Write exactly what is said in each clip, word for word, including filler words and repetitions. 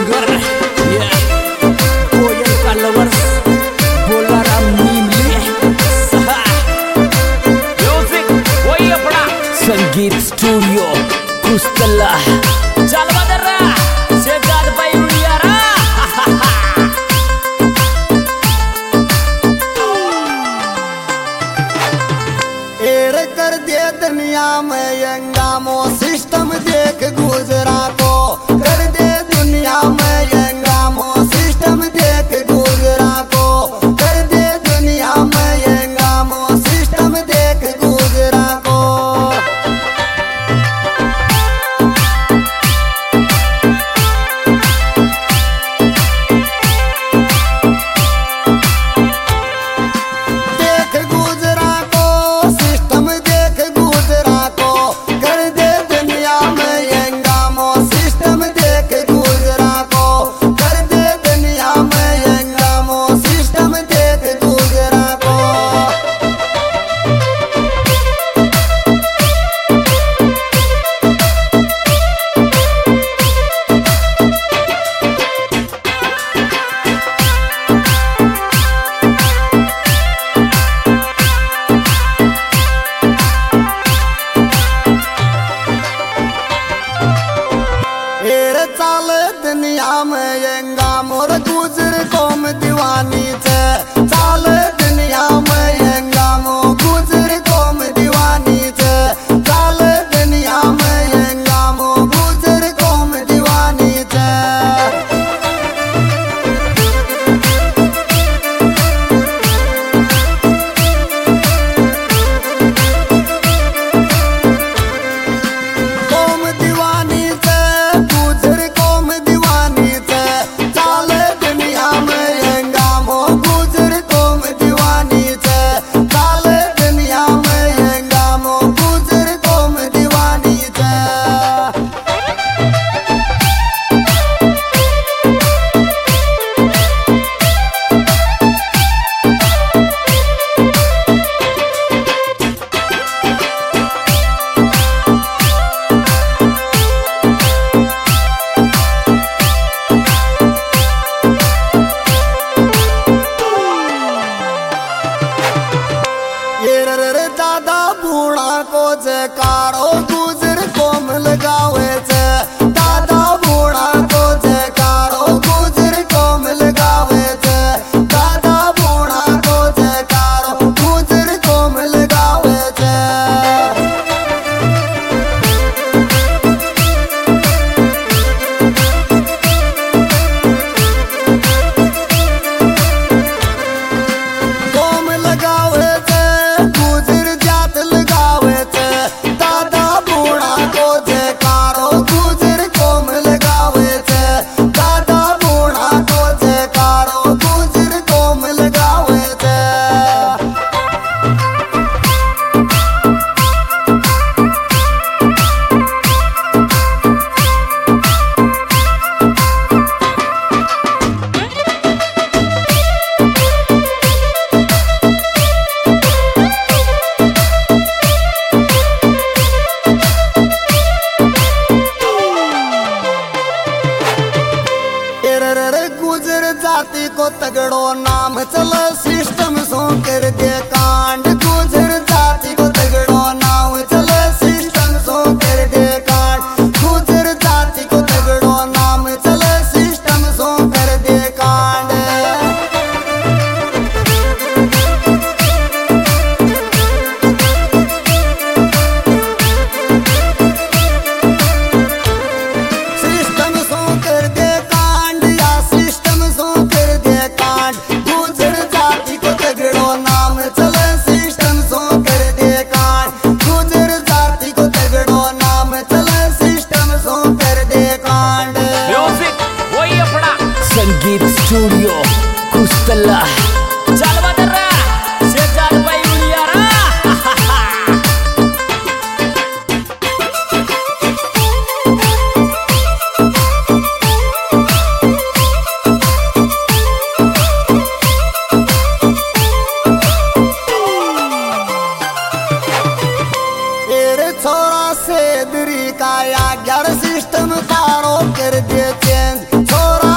tiger कोयल का lovers बोला Ram नीमले music वही अपना संगीत स्टूडियो कुस्तला चल बदर से गाद भाई उड़िया रा एड़ कर दे दुनिया में यंगामो सिस्टम देख गुजरा को कर दे दुनिया में यंगामो सिस्टम देख गुजरा को कर दे दुनिया में यंगामो सिस्टम देख गुजरा को देख गुजरा को सिस्टम देख गुजरा को कर दे दुनिया में यंगामो सिस्टम देख गुजरा को कर दे दुनिया में यंगामो सिस्टम देख गुजरा को एर चाल दुनिया में यंगा मोर गुजर कौम दीवानी छे चाल दुनिया में यंगा मो गुजर कौम दीवानी छे चाल दुनिया में यंगा मो गुजर कौम दीवानी छे कौम दीवानी छे गुजर कौम दीवानी छे चाल दुनिया में यंगामो गुजर कौम दीवानी छे चाल दुनिया में यंगामो गुजर कौम दीवानी छे ये रे रे दादा बूढ़ा को जयकारो गुजर कोम लगावे छे दादा बूढ़ा को जयकारो गुजर कोम लगावे छे दादा बूढ़ा को जयकारो गुजर कोम लगावे छे कोम लगावे छे गुजर जात लगावे छे दादा बूढ़ा को जयकारो गुजर कोम लगावे छे दादा बूढ़ा को जयकारो गुजर कोम लगावे छे रे गुजर जाति को तगड़ो नाम चल सिस्टम सो कर दे कांड गुजर जाति को तगड़ो नाम चल सिस्टम सो कर दे कांड गुजर जाति को तगड़ो नाम चल सिस्टम सो कर दे कांड सिस्टम सो कर दे कांड या सिस्टम सो कर दे कांड गुजर जाति को तगड़ो नाम चले सिस्टम सो कर दे कांड गुजर जाति को तगड़ो नाम चले सिस्टम सो कर दे कांड म्यूजिक वही अपना संगीत स्टूडियो कुस्तला चल बदर से गाद भाई उड़िया रा एरे छोरा से दरी का या ग्यारह सिस्टम तारो कर दे चेंज छोरा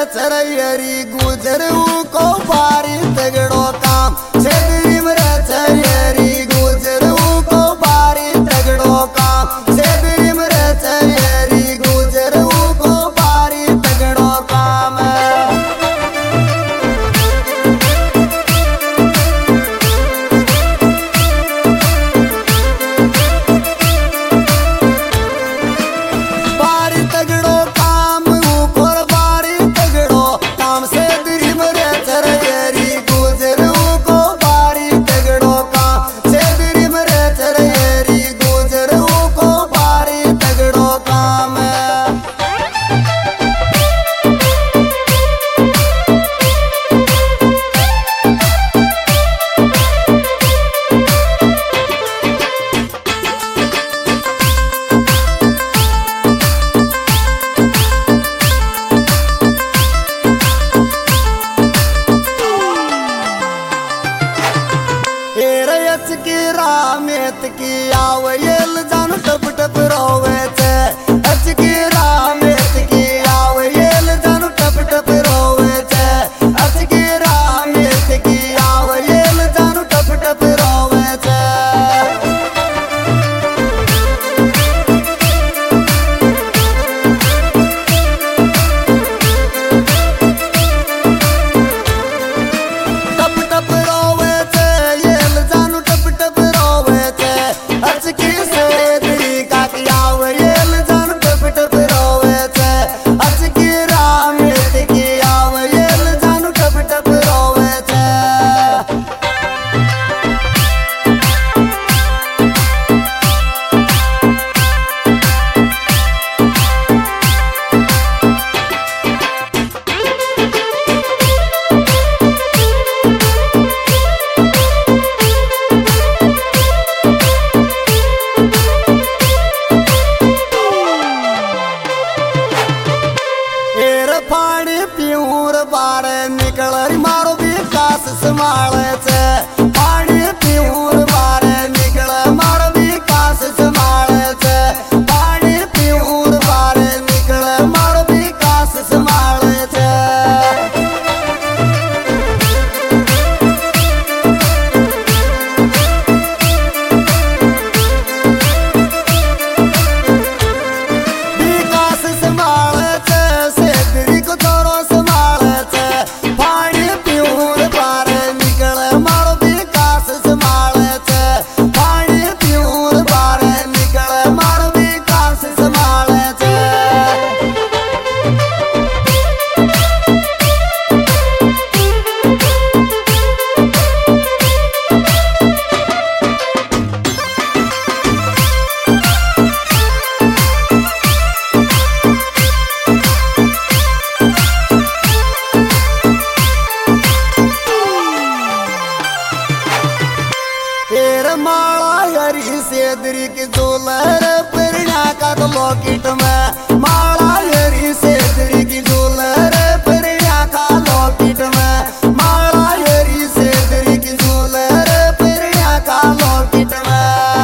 चरयरी गुजर को बारी तगड़ो काम सेदरी में चरयरी गुजर को बारी तगड़ो काम सेदरी में चरयरी गुजर को बारी तगड़ो काम बारी तगड़ो काम ऊपर बारी तगड़ो काम से दिरी मरे चरयरी गुजर को बारी तगड़ो काम से दिरी मरे चरयरी गुजर को बारी तगड़ो काम एरयच की रामेत की आवयल जान टप टप रोवे छे अच की रामेत की आवयल जान टप टप रोवे छे अच की रामेत की आवयल जान टप टप रोवे छे टप टप रोवे छे येल जानु टप टप रोवे छे अच की सेदरी का कियाव येल जानु टप टप रोवे छे अच की रामेत की आव येल जानु टप टप रोवे छे एर पानी पीऊर बारे निकल मारो विकास संभाले छे पानी पीऊर बारे निकल मारो विकास संभाले छे पानी पीऊर बारे निकल मारो विकास संभाले छे विकास संभाले छे सेदरी को छोरो संभाले छे पानी पीऊर बारे निकल मारो विकास संभाले छे पानी पीऊर बारे निकल मारो विकास संभाले छे एर माला हरी सेदरी की झोलर परिणा का तो लॉकेट में माला हरी सेदरी की झोलर परिणा का लॉकेट में माला हरी सेदरी की झोलर परिणा का लॉकेट में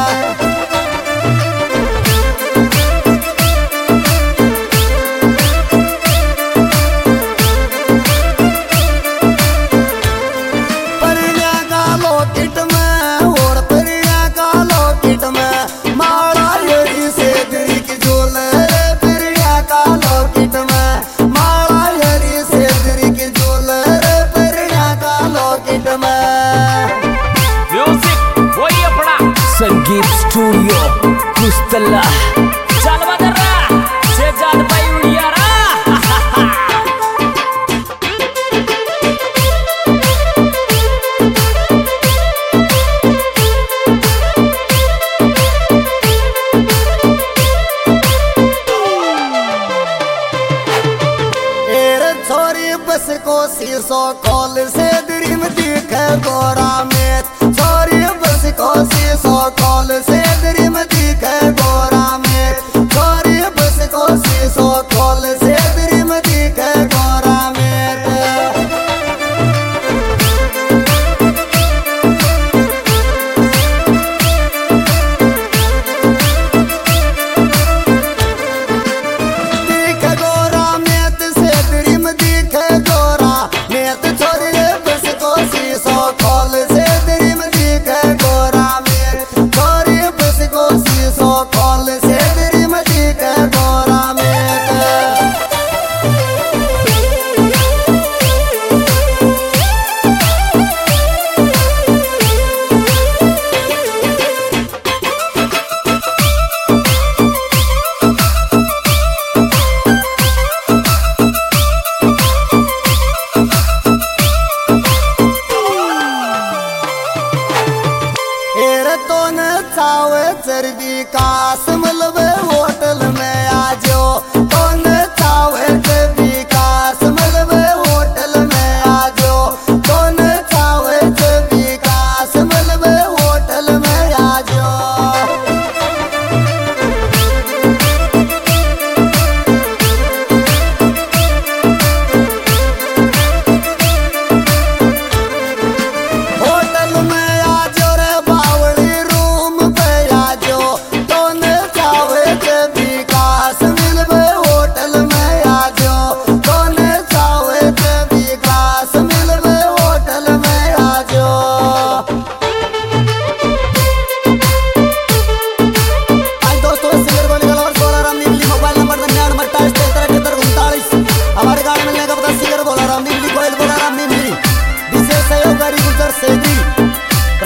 परिणा का लॉकेट में और परिणा का लॉकेट में माला हरी सेदरी की झोलर परिणा का लॉकेट में माला हरी सेदरी की झोलर परिणा का लॉकेट में म्यूजिक वही अपना संगीत स्टूडियो कुस्तला चलवा दर्रा से जाद भाई उड़िया रा एर छोरी बस को शीशो कॉल से द्रीम दिखे गोरा में छोरी बस को शीशो कॉल से द्रीम दिखे गोरा में छोरी बस को शीशो कॉल से द्रीम दिखे गोरा में दिखे गोरा में से द्रीम दिखे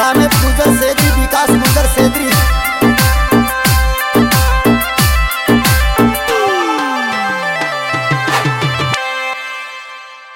रामेश गुजर सेत्री, विकास गुजर सेत्री